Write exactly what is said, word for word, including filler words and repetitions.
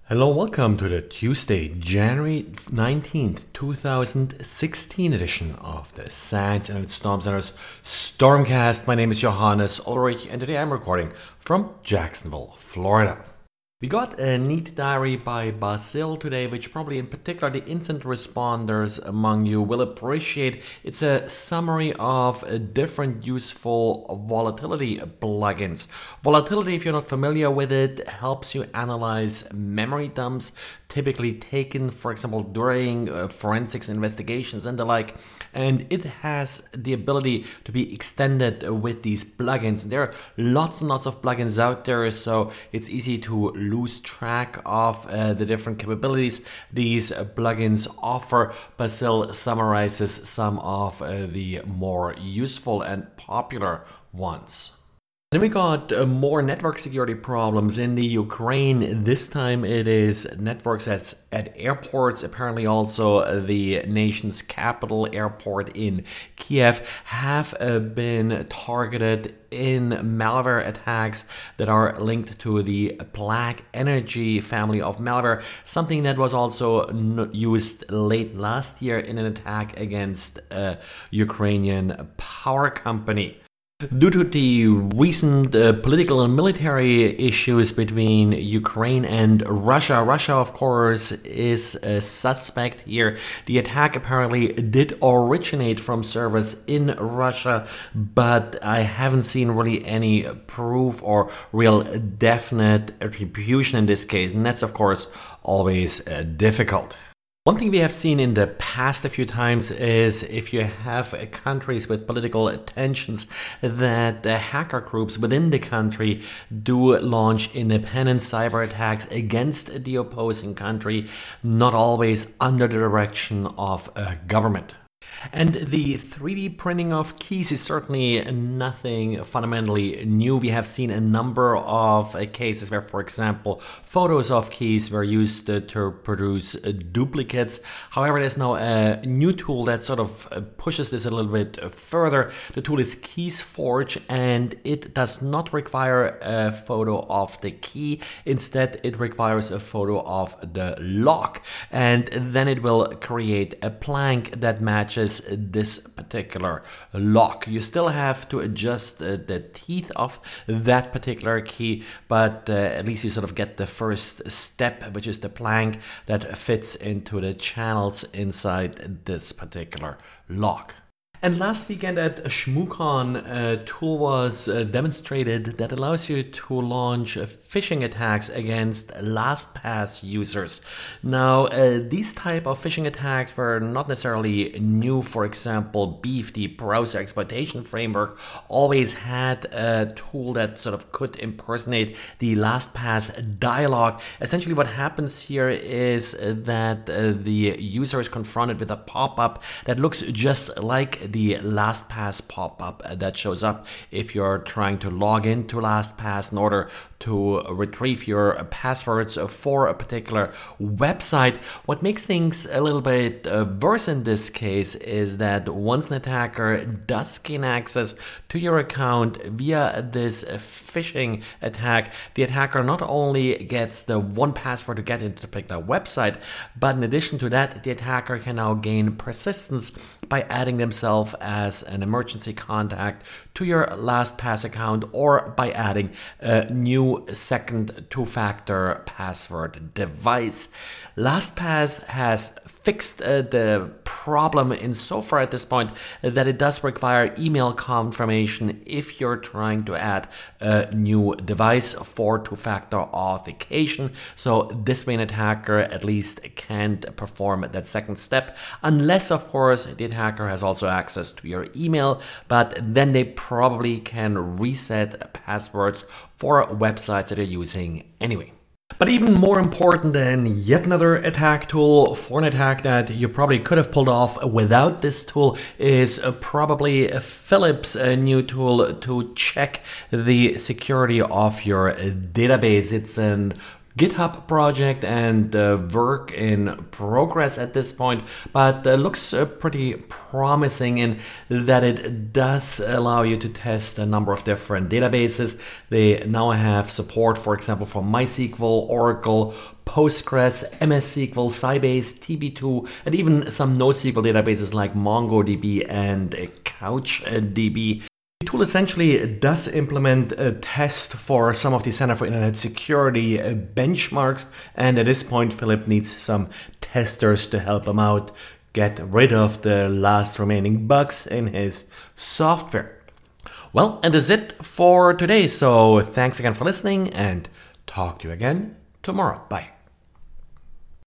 Hello, welcome to the Tuesday, January nineteenth, two thousand sixteen edition of the SANS and Storm Center's Stormcast. My name is Johannes Ulrich and today I'm recording from Jacksonville, Florida. We got a neat diary by Basil today, which probably in particular the incident responders among you will appreciate. It's a summary of different useful volatility plugins. Volatility, if you're not familiar with it, helps you analyze memory dumps typically taken, for example, during uh, forensics investigations and the like. And it has the ability to be extended with these plugins. There are lots and lots of plugins out there, so it's easy to lose track of uh, the different capabilities these uh, plugins offer. Basil summarizes some of uh, the more useful and popular ones. Then we got uh, more network security problems in the Ukraine. This time it is networks at, at airports. Apparently also the nation's capital airport in Kiev have uh, been targeted in malware attacks that are linked to the Black Energy family of malware, something that was also used late last year in an attack against a Ukrainian power company. Due to the recent uh, political and military issues between Ukraine and Russia, Russia, of course, is a suspect here. The attack apparently did originate from servers in Russia, but I haven't seen really any proof or real definite attribution in this case, and that's, of course, always uh, difficult. One thing we have seen in the past a few times is if you have countries with political tensions, that the hacker groups within the country do launch independent cyber attacks against the opposing country, not always under the direction of a government. And the three D printing of keys is certainly nothing fundamentally new. We have seen a number of uh, cases where, for example, photos of keys were used uh, to produce uh, duplicates. However, there's now a new tool that sort of uh, pushes this a little bit further. The tool is KeysForge, and it does not require a photo of the key. Instead, it requires a photo of the lock, and then it will create a plank that matches this particular lock. You still have to adjust uh, the teeth of that particular key, but uh, at least you sort of get the first step, which is the plank that fits into the channels inside this particular lock. And last weekend at ShmooCon, a tool was uh, demonstrated that allows you to launch uh, phishing attacks against LastPass users. Now, uh, these type of phishing attacks were not necessarily new. For example, Beef, the browser exploitation framework, always had a tool that sort of could impersonate the LastPass dialog. Essentially, what happens here is that uh, the user is confronted with a pop-up that looks just like the LastPass pop-up that shows up if you're trying to log into LastPass in order to retrieve your passwords for a particular website. What makes things a little bit uh, worse in this case is that once an attacker does gain access to your account via this phishing attack, the attacker not only gets the one password to get into the particular website, but in addition to that, the attacker can now gain persistence by adding themselves as an emergency contact to your LastPass account or by adding a new second two-factor password device. LastPass has fixed uh, the problem insofar at this point that it does require email confirmation if you're trying to add a new device for two-factor authentication. So this way an attacker at least can't perform that second step, unless of course the attacker has also access to your email, but then they probably can reset passwords for websites that they're using anyway. But even more important than yet another attack tool for an attack that you probably could have pulled off without this tool is probably Philips' new tool to check the security of your database. It's an GitHub project and uh, work in progress at this point, but uh, looks uh, pretty promising in that it does allow you to test a number of different databases. They now have support, for example, for MySQL, Oracle, Postgres, M S S Q L, Sybase, T B two, and even some NoSQL databases like MongoDB and CouchDB. The tool essentially does implement a test for some of the Center for Internet Security benchmarks, and at this point Philip needs some testers to help him out get rid of the last remaining bugs in his software. Well, and that's it for today, so thanks again for listening and talk to you again tomorrow. Bye.